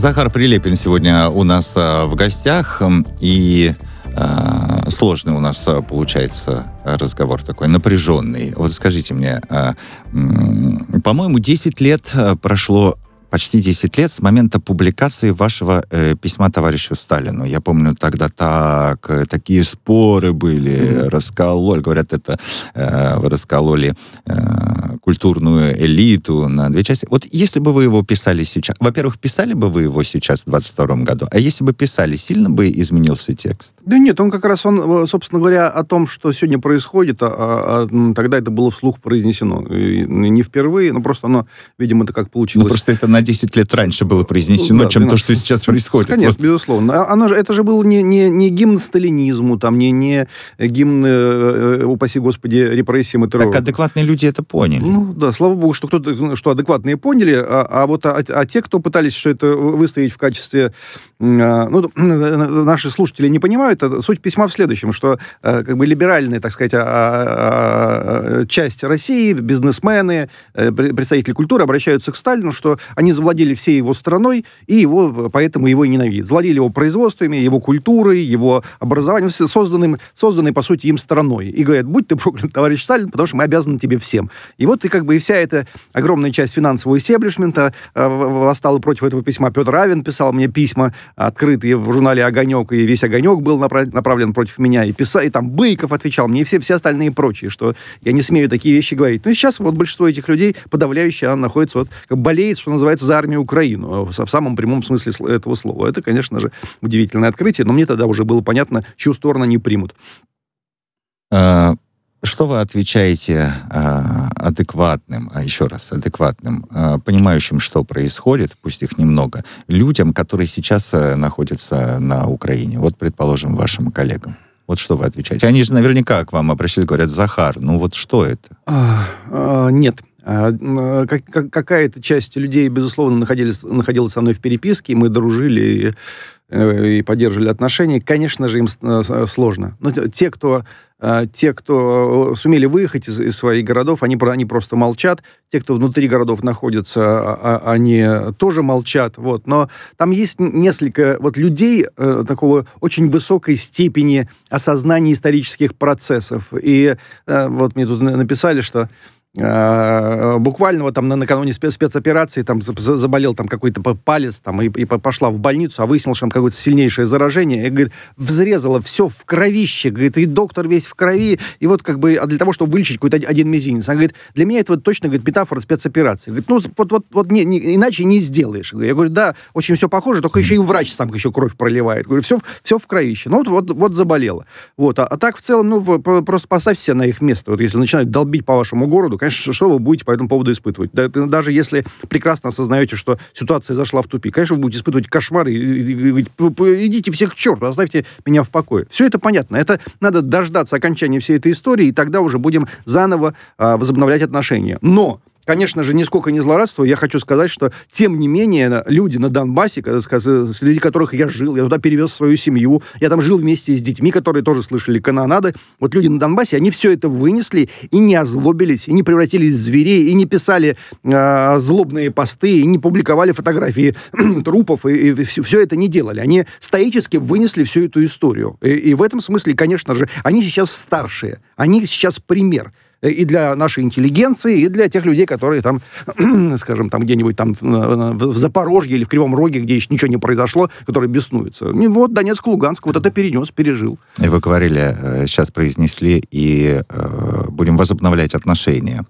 Захар Прилепин сегодня у нас в гостях, и сложный у нас получается разговор такой, напряженный. Вот скажите мне, по-моему, 10 лет прошло, почти 10 лет с момента публикации вашего письма товарищу Сталину. Я помню, тогда такие споры были, говорят, это вы раскололи культурную элиту на две части. Вот если бы вы его писали сейчас, во-первых, писали бы вы его сейчас в 22 году, а если бы писали, сильно бы изменился текст? Да нет, он, собственно говоря, о том, что сегодня происходит, тогда это было вслух произнесено. И не впервые, но просто оно, видимо, это как получилось. Ну, просто это на 10 лет раньше было произнесено, чем то, что сейчас происходит. Конечно, безусловно. Это же был не гимн сталинизму, там, не гимн, упаси Господи, репрессиям и террору. Так адекватные люди это поняли. Ну, да, слава богу, что адекватные поняли, а те, кто пытались что это выставить в качестве... наши слушатели не понимают, суть письма в следующем, что либеральная, так сказать, часть России, бизнесмены, представители культуры обращаются к Сталину, что они завладели всей его страной, и поэтому его и ненавидят. Завладели его производствами, его культурой, его образованием, созданной, по сути, им страной. И говорят, будь ты проклят, товарищ Сталин, потому что мы обязаны тебе всем. И вот и вся эта огромная часть финансового истеблишмента восстала против этого письма. Петр Авен писал мне письма открытые в журнале «Огонек», и весь «Огонек» был направлен против меня, и там Быков отвечал мне, и все остальные прочие, что я не смею такие вещи говорить. Ну и сейчас большинство этих людей, подавляющее, оно находится, болеет, что называется, за армию Украину, в самом прямом смысле этого слова. Это, конечно же, удивительное открытие, но мне тогда уже было понятно, чью сторону они примут. Что вы отвечаете адекватным, понимающим, что происходит, пусть их немного, людям, которые сейчас находятся на Украине? Вот, предположим, вашим коллегам. Вот что вы отвечаете? Они же наверняка к вам обращались, говорят, Захар, вот что это? Нет. Какая-то часть людей, безусловно, находилась со мной в переписке, мы дружили и поддерживали отношения. Конечно же, им сложно. Но те, кто сумели выехать из своих городов, они просто молчат. Те, кто внутри городов находятся, они тоже молчат. Но там есть несколько людей такого очень высокой степени осознания исторических процессов. И мне тут написали, что буквально накануне спецоперации заболел какой-то палец и пошла в больницу, а выяснилось, что там какое-то сильнейшее заражение, и, говорит, взрезало все в кровище, говорит, и доктор весь в крови, и а для того, чтобы вылечить какой-то один мизинец. Она говорит, для меня это точно, говорит, метафора спецоперации. Говорит, иначе не сделаешь. Я говорю, да, очень все похоже, только еще и врач сам еще кровь проливает. Говорю, все в кровище. Заболело. А так в целом, просто поставьте себя на их место. Если начинают долбить по вашему городу, конечно, что вы будете по этому поводу испытывать? Даже если прекрасно осознаете, что ситуация зашла в тупик, конечно, вы будете испытывать кошмары и идите все к черту, оставьте меня в покое. Все это понятно. Это надо дождаться окончания всей этой истории, и тогда уже будем заново возобновлять отношения. Но конечно же, нисколько не злорадствую, я хочу сказать, что, тем не менее, люди на Донбассе, среди которых я жил, я туда перевез свою семью, я там жил вместе с детьми, которые тоже слышали канонады, люди на Донбассе, они все это вынесли и не озлобились, и не превратились в зверей, и не писали злобные посты, и не публиковали фотографии трупов, и все это не делали. Они стоически вынесли всю эту историю. И в этом смысле, конечно же, они сейчас старшие, они сейчас пример. И для нашей интеллигенции, и для тех людей, которые там, скажем, там где-нибудь там в Запорожье или в Кривом Роге, где еще ничего не произошло, которые беснуются. И Донецк, Луганск, это пережил. И вы говорили, сейчас произнесли, и будем возобновлять отношения.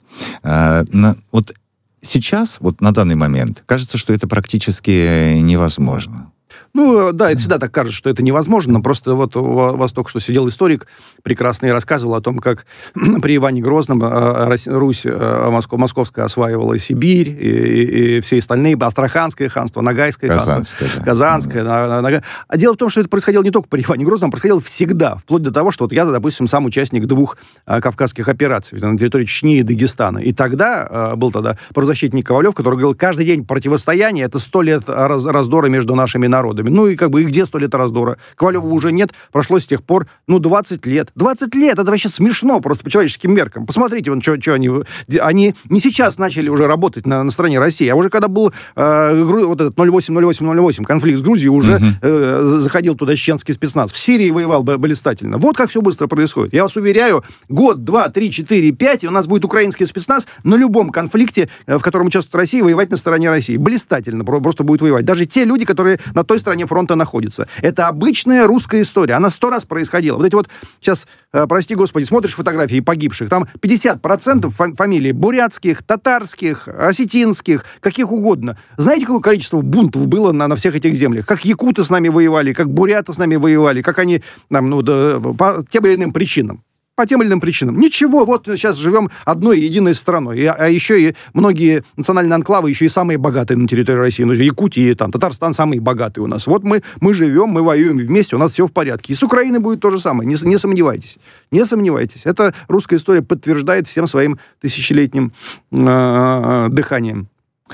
Сейчас, на данный момент, кажется, что это практически невозможно. Это всегда так кажется, что это невозможно, но просто у вас только что сидел историк прекрасный и рассказывал о том, как при Иване Грозном Русь московская осваивала Сибирь и все остальные, Астраханское ханство, Ногайское ханство, Казанское. Да. А дело в том, что это происходило не только при Иване Грозном, а происходило всегда, вплоть до того, что я, допустим, сам участник 2 кавказских операций на территории Чечни и Дагестана. И тогда был правозащитник Ковалев, который говорил, каждый день противостояние — это 100 лет раздора между нашими народами. заводами. Ну и как бы и где 100 лет раздора? Ковалева уже нет, прошло с тех пор, 20 лет. 20 лет, это вообще смешно просто по человеческим меркам. Посмотрите, вон, что они не сейчас начали уже работать на стороне России, а уже когда был вот этот 08-08-08 конфликт с Грузией, уже заходил туда чеченский спецназ. В Сирии воевал блистательно. Вот как все быстро происходит. Я вас уверяю, год, 2, 3, 4, 5, и у нас будет украинский спецназ на любом конфликте, в котором участвует Россия, воевать на стороне России. Блистательно просто будет воевать. Даже те люди, которые на той стороне фронта находятся. Это обычная русская история. Она 100 раз происходила. Вот эти вот сейчас, прости господи, смотришь фотографии погибших, там 50% фамилий бурятских, татарских, осетинских, каких угодно. Знаете, какое количество бунтов было на всех этих землях? Как якуты с нами воевали, как буряты с нами воевали, как они по тем или иным причинам. По тем или иным причинам. Ничего, вот сейчас живем одной единой страной. А еще и многие национальные анклавы еще и самые богатые на территории России. Ну, Якутия, там, Татарстан самые богатые у нас. Вот мы живем, мы воюем вместе, у нас все в порядке. И с Украиной будет то же самое, не сомневайтесь. Не сомневайтесь. Это русская история подтверждает всем своим тысячелетним дыханием.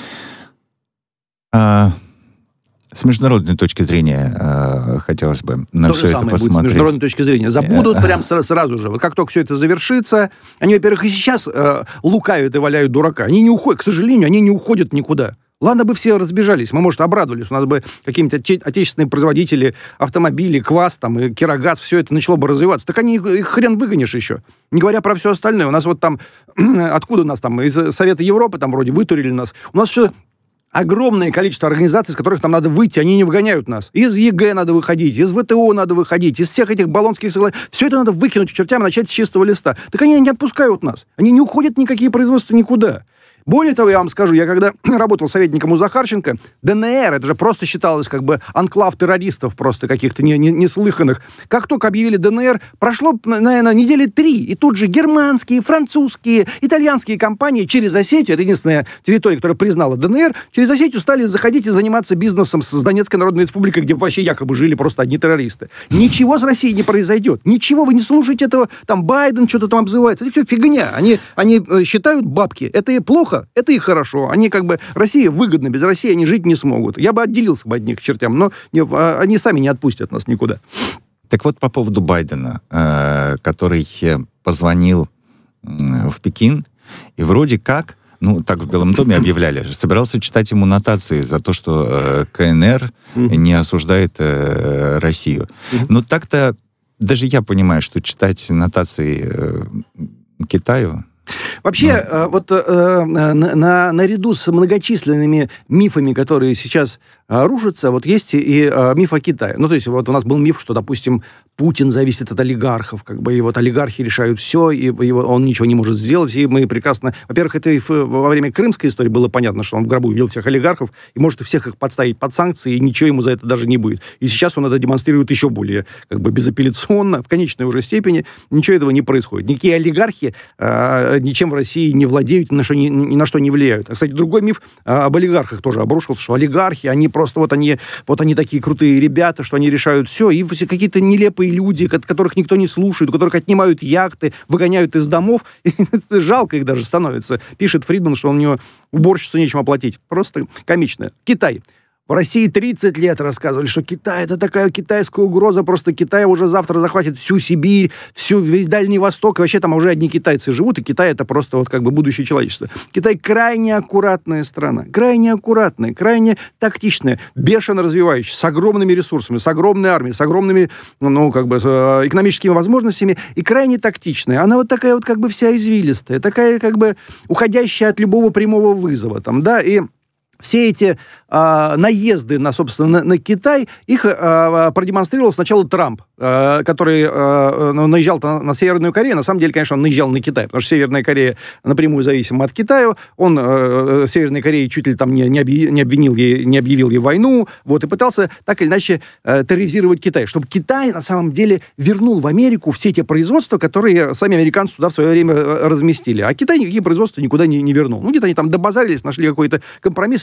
С международной точки зрения хотелось бы на все это посмотреть. Будет с международной точки зрения. Забудут прям сразу же. Вот как только все это завершится, они, во-первых, и сейчас лукавят и валяют дурака. Они не уходят, к сожалению, они не уходят никуда. Ладно бы все разбежались, мы, может, обрадовались, у нас бы какие-нибудь отечественные производители автомобилей, Квас, там, и Кирогаз, все это начало бы развиваться. Так их хрен выгонишь еще. Не говоря про все остальное. У нас вот там, откуда нас там, из Совета Европы там вроде вытурили нас. У нас еще огромное количество организаций, из которых нам надо выйти, они не выгоняют нас. Из ЕГЭ надо выходить, из ВТО надо выходить, из всех этих болонских соглашений. Все это надо выкинуть к чертям и начать с чистого листа. Так они не отпускают нас. Они не уходят никакие производства никуда. Более того, я вам скажу, я когда работал советником у Захарченко, ДНР, это же просто считалось как бы анклав террористов просто каких-то неслыханных. Как только объявили ДНР, прошло, наверное, недели 3, и тут же германские, французские, итальянские компании через Осетию, это единственная территория, которая признала ДНР, через Осетию стали заходить и заниматься бизнесом с Донецкой Народной Республикой, где вообще якобы жили просто одни террористы. Ничего с Россией не произойдет. Ничего, вы не слушаете этого, там Байден что-то там обзывает. Это все фигня. Они считают бабки. Это и плохо. Это и хорошо. Они как бы... Россия выгодна. Без России они жить не смогут. Я бы отделился бы от них к чертям, но они сами не отпустят нас никуда. Так вот, по поводу Байдена, который позвонил в Пекин, и вроде как, так в Белом доме объявляли, собирался читать ему нотации за то, что КНР не осуждает Россию. Но так-то даже я понимаю, что читать нотации Китаю... Вообще, наряду с многочисленными мифами, которые сейчас рушатся, вот есть и миф о Китае. Ну, то есть, вот у нас был миф, что, допустим, Путин зависит от олигархов, как бы, и вот олигархи решают все, и он ничего не может сделать, и мы прекрасно... Во-первых, это и во время крымской истории было понятно, что он в гробу видел всех олигархов, и может всех их подставить под санкции, и ничего ему за это даже не будет. И сейчас он это демонстрирует еще более, как бы, безапелляционно, в конечной уже степени, ничего этого не происходит. Никакие олигархи ничем в России не владеют, ни на что не влияют. А, кстати, другой миф об олигархах тоже обрушился, что олигархи, они просто вот они такие крутые ребята, что они решают все, и какие-то нелепые люди, которых никто не слушает, у которых отнимают яхты, выгоняют из домов, и жалко их даже становится. Пишет Фридман, что у него уборщицу нечем оплатить. Просто комично. Китай. В России 30 лет рассказывали, что Китай — это такая китайская угроза, просто Китай уже завтра захватит всю Сибирь, весь Дальний Восток, и вообще там уже одни китайцы живут, и Китай — это просто вот как бы будущее человечества. Китай крайне аккуратная страна, крайне аккуратная, крайне тактичная, бешено развивающаяся, с огромными ресурсами, с огромной армией, с огромными, экономическими возможностями, и крайне тактичная. Она вот такая вот как бы вся извилистая, такая как бы уходящая от любого прямого вызова, там, да, и все эти наезды на Китай, их продемонстрировал сначала Трамп, который наезжал на Северную Корею. На самом деле, конечно, он наезжал на Китай, потому что Северная Корея напрямую зависима от Китая. Он Северной Корее чуть ли там не обвинил, не объявил ей войну, вот, и пытался так или иначе терроризировать Китай, чтобы Китай на самом деле вернул в Америку все те производства, которые сами американцы туда в свое время разместили. А Китай никакие производства никуда не вернул. Где-то они там добазарились, нашли какой-то компромисс,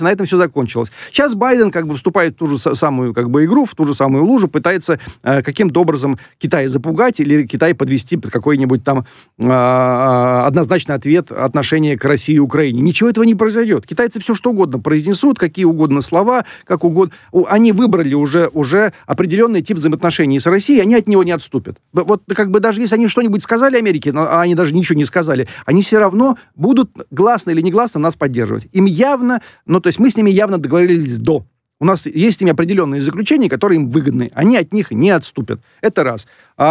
на этом все закончилось. Сейчас Байден как бы вступает в ту же самую как бы игру, в ту же самую лужу, пытается каким-то образом Китай запугать или Китай подвести под какой-нибудь там однозначный ответ отношения к России и Украине. Ничего этого не произойдет. Китайцы все что угодно произнесут, какие угодно слова, как угодно. Они выбрали уже определенный тип взаимоотношений с Россией, они от него не отступят. Вот как бы даже если они что-нибудь сказали Америке, а они даже ничего не сказали, они все равно будут гласно или негласно нас поддерживать. Им явно, то есть мы с ними явно договорились до. У нас есть с ними определенные заключения, которые им выгодны. Они от них не отступят. Это раз.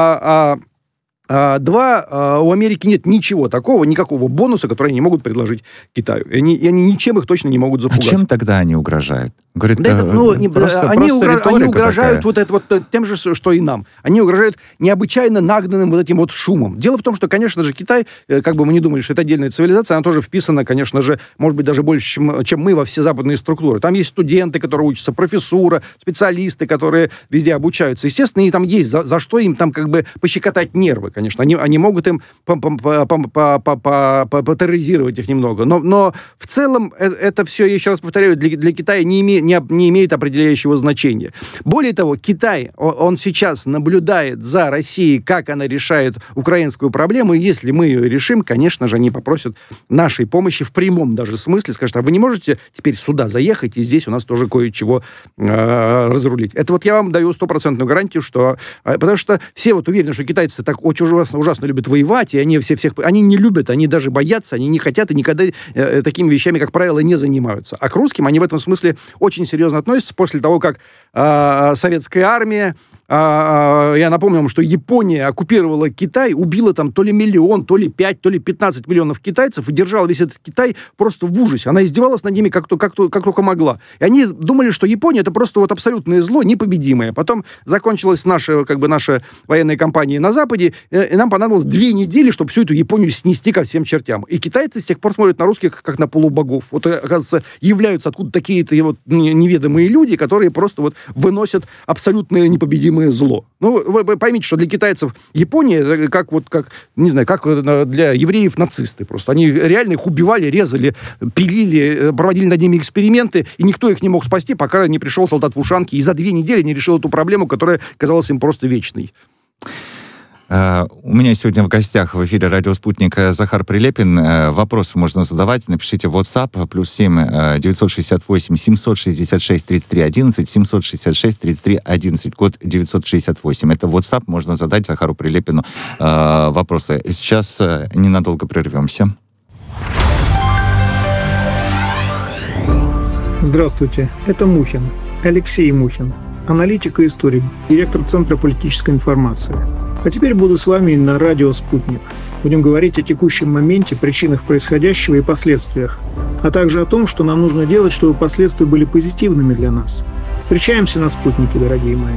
Два, у Америки нет ничего такого, никакого бонуса, который они могут предложить Китаю. И они ничем их точно не могут запугать. А чем тогда они угрожают? Говорит, они угрожают тем же, что и нам. Они угрожают необычайно нагнанным вот этим вот шумом. Дело в том, что, конечно же, Китай, как бы мы не думали, что это отдельная цивилизация, она тоже вписана, конечно же, может быть, даже больше, чем мы во все западные структуры. Там есть студенты, которые учатся, профессура, специалисты, которые везде обучаются. Естественно, и там есть за что им там как бы пощекотать нервы, конечно. Они могут им потерроризировать их немного. Но в целом это все, я еще раз повторяю, для Китая не имеет определяющего значения. Более того, Китай, он сейчас наблюдает за Россией, как она решает украинскую проблему, и если мы ее решим, конечно же, они попросят нашей помощи в прямом даже смысле, скажут, а вы не можете теперь сюда заехать, и здесь у нас тоже кое-чего разрулить. Это вот я вам даю стопроцентную гарантию, что... Потому что все вот уверены, что китайцы так очень ужасно любят воевать, и они они не любят, они даже боятся, они не хотят, и никогда такими вещами, как правило, не занимаются. А к русским они в этом смысле очень серьезно относятся после того, как советская армия, я напомню вам, что Япония оккупировала Китай, убила там то ли 1 миллион, то ли 5, то ли 15 миллионов китайцев и держала весь этот Китай просто в ужасе. Она издевалась над ними как только могла. И они думали, что Япония это просто вот абсолютное зло, непобедимое. Потом закончилась наша военная кампания на Западе, и нам понадобилось 2 недели, чтобы всю эту Японию снести ко всем чертям. И китайцы с тех пор смотрят на русских как на полубогов. Вот, оказывается, являются откуда такие-то вот неведомые люди, которые просто вот выносят абсолютное непобедимое зло. Ну, вы поймите, что для китайцев Япония как для евреев нацисты. Просто они реально их убивали, резали, пилили, проводили над ними эксперименты, и никто их не мог спасти, пока не пришел солдат в ушанке и за 2 недели не решил эту проблему, которая казалась им просто вечной. У меня сегодня в гостях в эфире «Радио Спутник» Захар Прилепин. Вопросы можно задавать. Напишите в WhatsApp +7 968 766 33 11 766 33 11, код 968. Это WhatsApp, можно задать Захару Прилепину вопросы. Сейчас ненадолго прервемся. Здравствуйте, это Мухин, Алексей Мухин, аналитик и историк, директор Центра политической информации. А теперь буду с вами на радио «Спутник». Будем говорить о текущем моменте, причинах происходящего и последствиях, а также о том, что нам нужно делать, чтобы последствия были позитивными для нас. Встречаемся на «Спутнике», дорогие мои.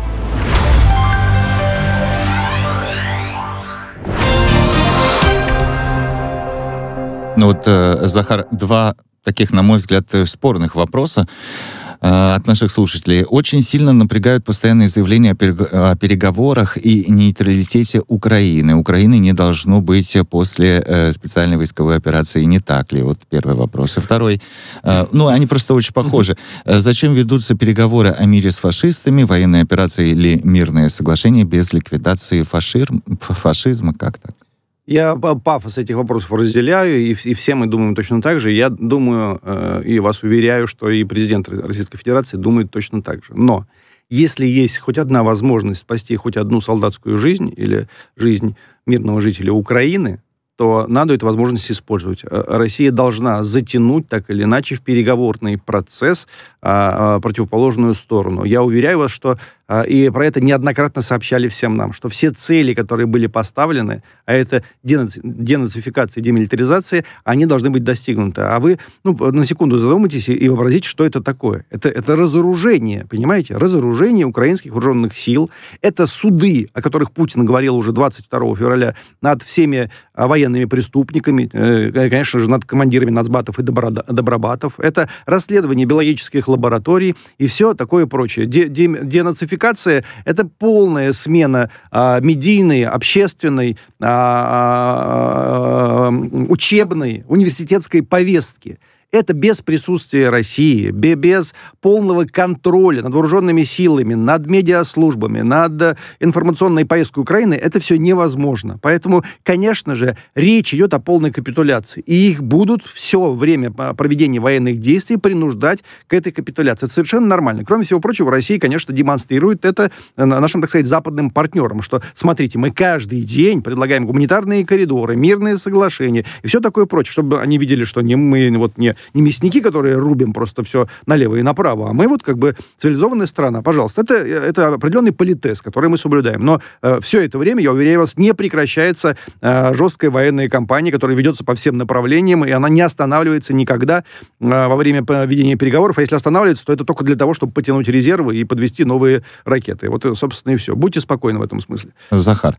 Ну вот, Захар, 2 таких, на мой взгляд, спорных вопроса от наших слушателей. Очень сильно напрягают постоянные заявления о переговорах и нейтралитете Украины. Украины не должно быть после специальной войсковой операции, не так ли? Вот первый вопрос. И второй. Они просто очень похожи. Зачем ведутся переговоры о мире с фашистами, военной операции или мирное соглашение без ликвидации фашизма? Как так? Я пафос этих вопросов разделяю, и все мы думаем точно так же. Я думаю, и вас уверяю, что и президент Российской Федерации думает точно так же. Но если есть хоть одна возможность спасти хоть одну солдатскую жизнь или жизнь мирного жителя Украины, то надо эту возможность использовать. Россия должна затянуть так или иначе в переговорный процесс противоположную сторону. Я уверяю вас, что и про это неоднократно сообщали всем нам, что все цели, которые были поставлены, а это денацификация и демилитаризация, они должны быть достигнуты. А вы, на секунду задумайтесь и вообразите, что это такое. Это разоружение, понимаете? Разоружение украинских вооруженных сил. Это суды, о которых Путин говорил уже 22 февраля над всеми военными преступниками, конечно же, над командирами нацбатов и добробатов. Это расследование биологических лабораторий и все такое прочее. Денацификация — это полная смена медийной, общественной, учебной, университетской повестки. это без присутствия России, без полного контроля над вооруженными силами, над медиаслужбами, над информационной повесткой Украины, это все невозможно. Поэтому, конечно же, речь идет о полной капитуляции. И их будут все время проведения военных действий принуждать к этой капитуляции. Это совершенно нормально. Кроме всего прочего, Россия, конечно, демонстрирует это нашим, так сказать, западным партнерам, что, смотрите, мы каждый день предлагаем гуманитарные коридоры, мирные соглашения и все такое прочее, чтобы они видели, что мы не мясники, которые рубим просто все налево и направо, а мы вот как бы цивилизованная страна. Пожалуйста, это определенный политез, который мы соблюдаем. Но все это время, я уверяю вас, не прекращается жесткая военная кампания, которая ведется по всем направлениям, и она не останавливается никогда во время ведения переговоров. А если останавливается, то это только для того, чтобы потянуть резервы и подвести новые ракеты. Вот, собственно, и все. Будьте спокойны в этом смысле. Захар,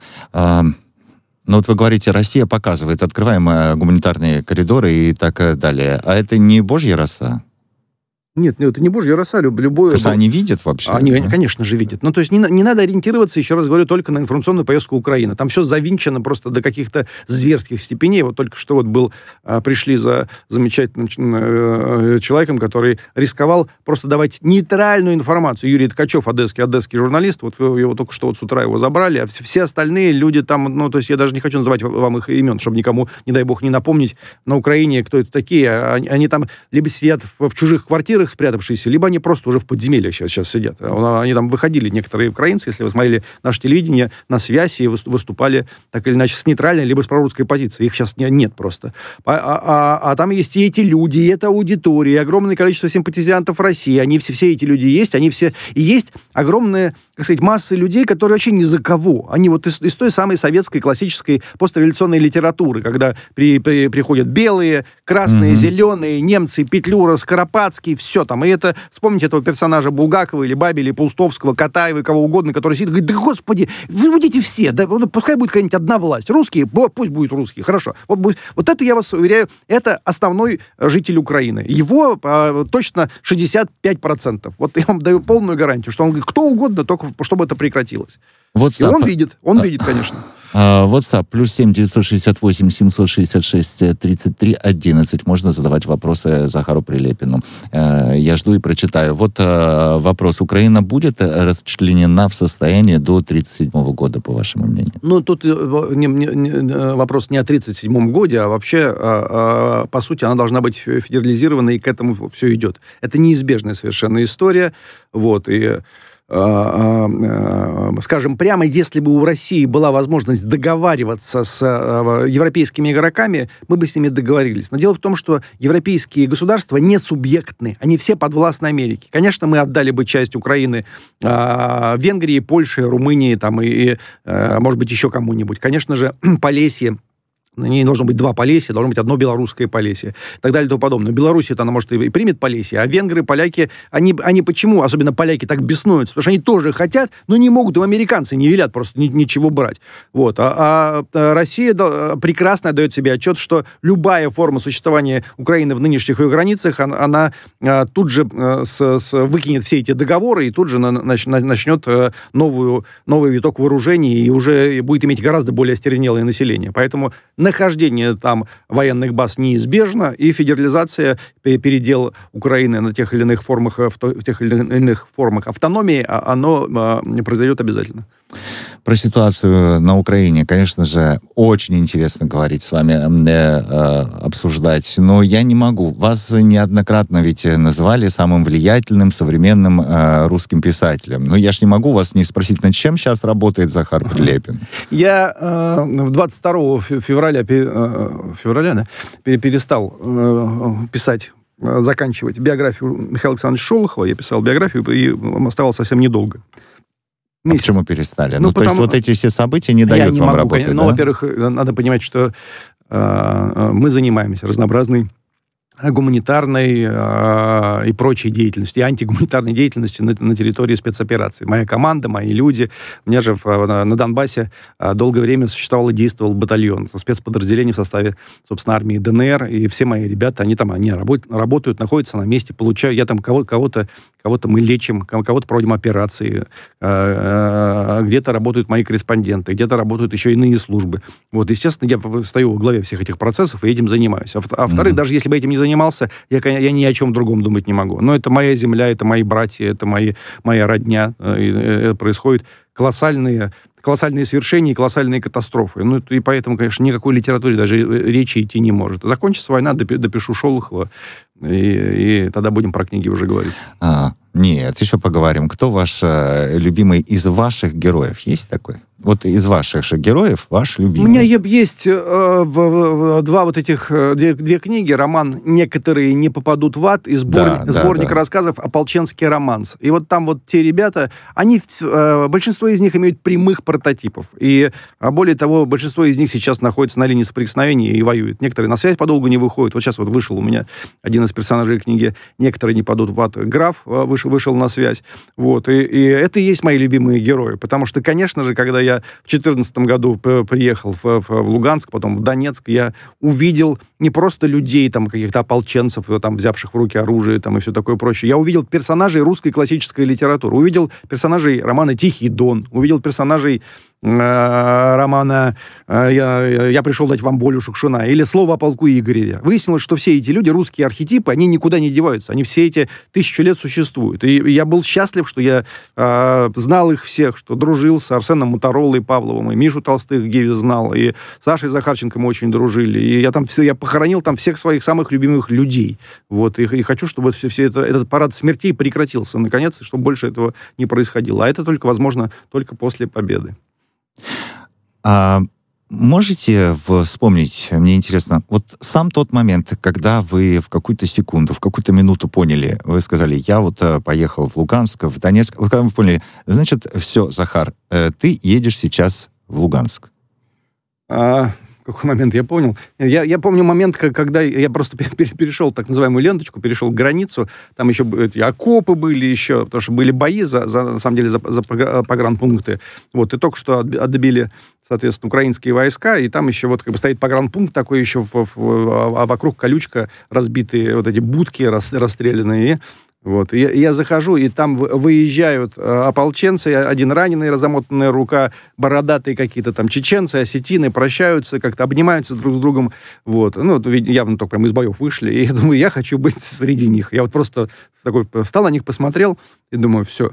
ну вот вы говорите, Россия показывает, открываем гуманитарные коридоры и так далее. А это не божья роса? Нет, это не божья роса, любое... Просто они видят вообще? Они, конечно же, видят. Ну, то есть не надо ориентироваться, еще раз говорю, только на информационную повестку Украины. Там все завинчено просто до каких-то зверских степеней. Вот только что вот пришли за замечательным человеком, который рисковал просто давать нейтральную информацию. Юрий Ткачев, одесский журналист, вот его только что вот с утра его забрали, а все остальные люди там, ну, то есть я даже не хочу называть вам их имен, чтобы никому, не дай бог, не напомнить на Украине, кто это такие. Они там либо сидят в чужих квартирах, спрятавшиеся, либо они просто уже в подземельях сейчас сидят. Они там выходили, некоторые украинцы, если вы смотрели наше телевидение, на связь и выступали так или иначе с нейтральной, либо с прорусской позиции. Их сейчас нет просто. А там есть и эти люди, и эта аудитория, и огромное количество симпатизантов России. Они все эти люди есть, они все... И есть огромная, так сказать, масса людей, которые вообще ни за кого. Они вот из той самой советской классической постреволюционной литературы, когда приходят белые, красные, зеленые, немцы, Петлюра, Скоропадский, все там. И это, вспомните этого персонажа Булгакова или Бабеля, Паустовского, Катаева, кого угодно, который сидит и говорит, да господи, вы будете все, да, пускай будет какая-нибудь одна власть. Русские, пусть будут русские, хорошо. Вот это, я вас уверяю, это основной житель Украины. Его точно 65%. Вот я вам даю полную гарантию, что он говорит, кто угодно, только чтобы это прекратилось. WhatsApp. И он видит, конечно. WhatsApp, +7 968 766 33 11. Можно задавать вопросы Захару Прилепину. Я жду и прочитаю. Вот вопрос. Украина будет расчленена в состоянии до 1937 года, по вашему мнению? Ну, тут вопрос не о 1937 годе, а вообще, по сути, она должна быть федерализирована, и к этому все идет. Это неизбежная совершенно история. Вот, и... скажем прямо, если бы у России была возможность договариваться с европейскими игроками, мы бы с ними договорились. Но дело в том, что европейские государства не субъектны, они все подвластны Америке. Конечно, мы отдали бы часть Украины Венгрии, Польше, Румынии, там, и может быть, еще кому-нибудь. Конечно же, Полесье. Не должно быть два Полесья, должно быть одно белорусское Полесье. И так далее и тому подобное. Белоруссия-то, она, может, и примет Полесье, а венгры, поляки, они почему, особенно поляки, так беснуются? Потому что они тоже хотят, но не могут, им американцы не велят просто ничего брать. Вот. А Россия прекрасно дает себе отчет, что любая форма существования Украины в нынешних ее границах, она тут же выкинет все эти договоры и тут же начнет новый виток вооружений и уже будет иметь гораздо более остервенелое население. Поэтому нахождение там военных баз неизбежно, и федерализация, передел Украины на тех или иных формах, в тех или иных формах автономии, оно произойдет обязательно. Про ситуацию на Украине, конечно же, очень интересно говорить с вами, обсуждать, но я не могу. Вас неоднократно ведь называли самым влиятельным современным русским писателем. Но я ж не могу вас не спросить, над чем сейчас работает Захар Прилепин? Я 22 февраля перестал писать, заканчивать биографию Михаила Александровича Шолохова. Я писал биографию и оставался совсем недолго. А почему перестали? То есть вот эти все события не дают вам работать, да? Во-первых, надо понимать, что мы занимаемся разнообразной гуманитарной и прочей деятельностью, и антигуманитарной деятельностью на территории спецоперации. Моя команда, мои люди. У меня же на Донбассе долгое время существовал и действовал батальон, спецподразделение в составе, собственно, армии ДНР, и все мои ребята, они работают, находятся на месте, получают. Я там кого-то мы лечим, кого-то проводим операции, где-то работают мои корреспонденты, где-то работают еще иные службы. Вот, естественно, я стою во главе всех этих процессов и этим занимаюсь. А во-вторых, даже если бы этим не занимался, занимался, я ни о чем другом думать не могу. Но это моя земля, это мои братья, это моя родня. И это происходит колоссальные свершения и колоссальные катастрофы. Ну, и поэтому, конечно, никакой литературе даже речи идти не может. Закончится война, допишу Шолохова, и тогда будем про книги уже говорить. Нет, еще поговорим. Кто ваш любимый из ваших героев? Есть такой? Вот из ваших же героев ваш любимый. У меня есть две книги. Роман «Некоторые не попадут в ад» и сборник рассказов «Ополченский романс». И вот там вот те ребята, большинство из них имеют прямых прототипов. И более того, большинство из них сейчас находится на линии соприкосновения и воюют. Некоторые на связь подолгу не выходят. Вот сейчас вот вышел у меня один из персонажей книги «Некоторые не попадут в ад». Граф вышел на связь. Вот. И это и есть мои любимые герои. Потому что, конечно же, когда я в 2014 году приехал в Луганск, потом в Донецк, я увидел не просто людей, там, каких-то ополченцев, там, взявших в руки оружие там, и все такое прочее. Я увидел персонажей русской классической литературы. Увидел персонажей романа «Тихий Дон». Увидел персонажей романа «Я пришел дать вам волю» Шукшина или «Слово о полку Игореве». Выяснилось, что все эти люди, русские архетипы, они никуда не деваются. Они все эти 1000 лет существуют. И я был счастлив, что я знал их всех, что дружил с Арсеном Моторолой Павловым, и Мишу Толстых Геви знал, и Сашей Захарченко мы очень дружили. И я похоронил там всех своих самых любимых людей. Вот. И хочу, чтобы этот парад смертей прекратился, наконец, чтобы больше этого не происходило. А это только возможно только после победы. Можете вспомнить, мне интересно, вот сам тот момент, когда вы в какую-то секунду, в какую-то минуту поняли, вы сказали, я вот поехал в Луганск, в Донецк, когда вы поняли, значит, все, Захар, ты едешь сейчас в Луганск. Какой момент я понял? Я помню момент, когда я просто перешел так называемую ленточку, перешел границу, там еще эти окопы были еще, потому что были бои, на самом деле, за погранпункты. Вот, и только что отбили, соответственно, украинские войска, и там еще вот как бы стоит погранпункт такой еще, а вокруг колючка разбитые вот эти будки расстрелянные. Вот. И я захожу, и там выезжают ополченцы, один раненый, разомотанная рука, бородатые какие-то там чеченцы, осетины, прощаются, как-то обнимаются друг с другом. Вот. Ну, явно только прям из боев вышли. И я думаю, я хочу быть среди них. Я вот просто такой встал на них, посмотрел, и думаю, все,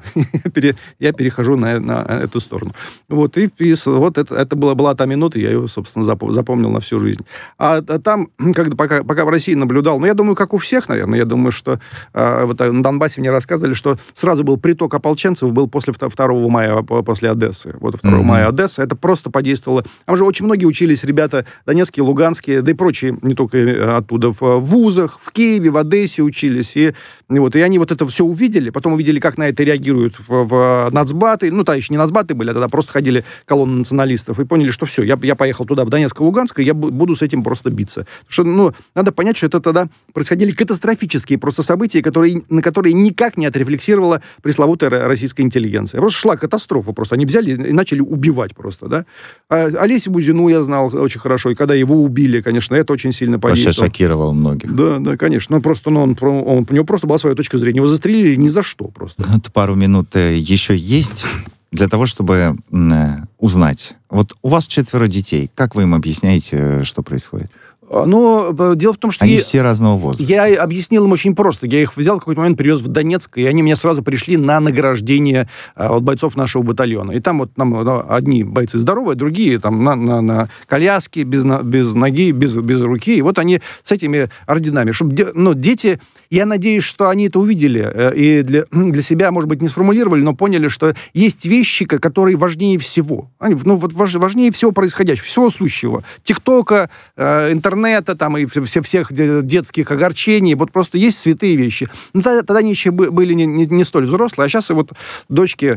я перехожу на эту сторону. Вот. И вот это была та минута, я ее, собственно, запомнил на всю жизнь. А там, пока в России наблюдал, я думаю, как у всех, наверное, я думаю, что вот на Донбассе мне рассказывали, что сразу был приток ополченцев, был после 2 мая, после Одессы. Вот 2 мая Одесса, это просто подействовало. Там же очень многие учились ребята донецкие, луганские, да и прочие, не только оттуда, в вузах, в Киеве, в Одессе учились. И они вот это все увидели, потом увидели, как на это реагируют в нацбаты, тогда еще не нацбаты были, а тогда просто ходили колонны националистов, и поняли, что все, я поехал туда, в Донецк и Луганск, и я буду с этим просто биться. Потому что, надо понять, что это тогда происходили катастрофические просто события, на которые никак не отрефлексировала пресловутая российская интеллигенция. Просто шла катастрофа просто. Они взяли и начали убивать просто, да. Олесю Бузину я знал очень хорошо, и когда его убили, конечно, это очень сильно подействовало. Вообще шокировал многих. Да, конечно. У него просто была своя точка зрения. Его застрелили ни за что просто. Пару минут еще есть для того, чтобы узнать. Вот у вас 4 детей. Как вы им объясняете, что происходит? Дело в том, что... Они все разного возраста. Я объяснил им очень просто. Я их взял, в какой-то момент привез в Донецк, и они меня сразу пришли на награждение бойцов нашего батальона. И там вот одни бойцы здоровые, другие там на коляске, без ноги, без руки. И вот они с этими орденами. Дети, я надеюсь, что они это увидели и для себя, может быть, не сформулировали, но поняли, что есть вещи, которые важнее всего. Важнее всего происходящего, всего сущего. ТикТока, интернета, там, и всех детских огорчений. Вот просто есть святые вещи. Тогда они еще были не столь взрослые, а сейчас и вот дочке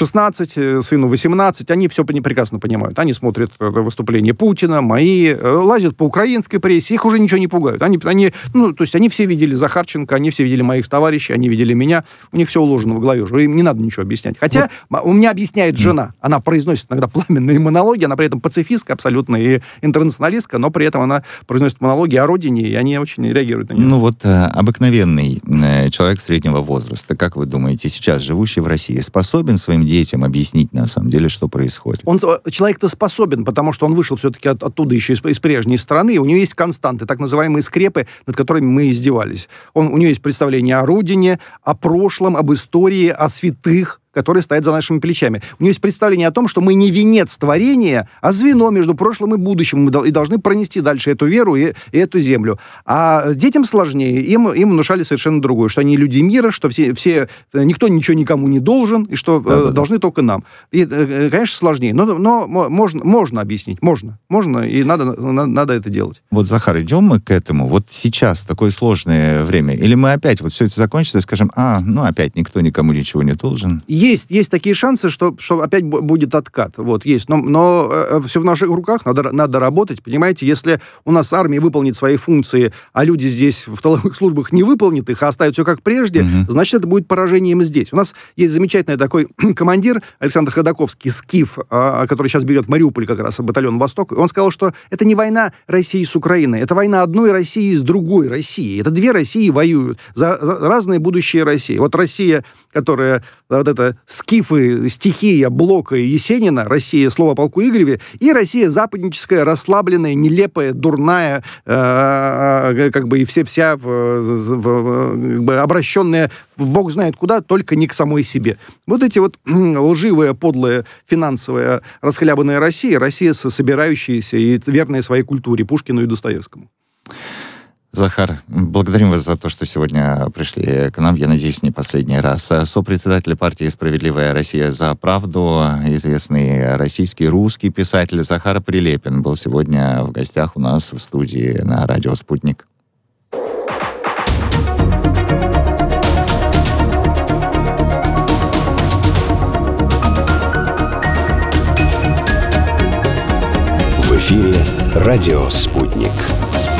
16, сыну 18, они все прекрасно понимают. Они смотрят выступления Путина, мои, лазят по украинской прессе, их уже ничего не пугают. Они все видели Захарченко, они все видели моих товарищей, они видели меня, у них все уложено в голове уже, им не надо ничего объяснять. Хотя у меня объясняет жена, она произносит иногда пламенные монологи, она при этом пацифистка абсолютно и интернационалистка, но при этом она произносят монологи о родине, и они очень реагируют на нее. Обыкновенный человек среднего возраста, как вы думаете, сейчас живущий в России, способен своим детям объяснить, на самом деле, что происходит? Человек-то способен, потому что он вышел все-таки оттуда еще из прежней страны, и у него есть константы, так называемые скрепы, над которыми мы издевались. У него есть представление о родине, о прошлом, об истории, о святых, которые стоят за нашими плечами. У него есть представление о том, что мы не венец творения, а звено между прошлым и будущим. Мы и должны пронести дальше эту веру и эту землю. А детям сложнее. Им внушали совершенно другое. Что они люди мира, что никто ничего никому не должен, и что должны только нам. И, конечно, сложнее. Но можно объяснить. Можно, и надо это делать. Захар, идем мы к этому? Вот сейчас такое сложное время. Или мы опять все это закончится и скажем, опять никто никому ничего не должен? Есть такие шансы, что опять будет откат. Есть. Но все в наших руках, надо работать. Понимаете, если у нас армия выполнит свои функции, а люди здесь в тыловых службах не выполнят их, а оставят все как прежде, значит, это будет поражением здесь. У нас есть замечательный такой командир Александр Ходаковский, Скиф, который сейчас берет Мариуполь, как раз батальон «Восток». Он сказал, что это не война России с Украиной, это война одной России с другой Россией. Это две России воюют за разные будущее России. Россия, которая скифы, стихия Блока и Есенина, Россия, слово о полку Игореве, и Россия западническая, расслабленная, нелепая, дурная, и вся обращенная бог знает куда, только не к самой себе. Эти лживая, подлая, финансовая, расхлябанная Россия, собирающаяся и верная своей культуре, Пушкину и Достоевскому. Захар, благодарим вас за то, что сегодня пришли к нам, я надеюсь, не последний раз. Сопредседатель партии «Справедливая Россия за правду», известный российский, русский писатель Захар Прилепин был сегодня в гостях у нас в студии на радио «Спутник». В эфире радио «Спутник».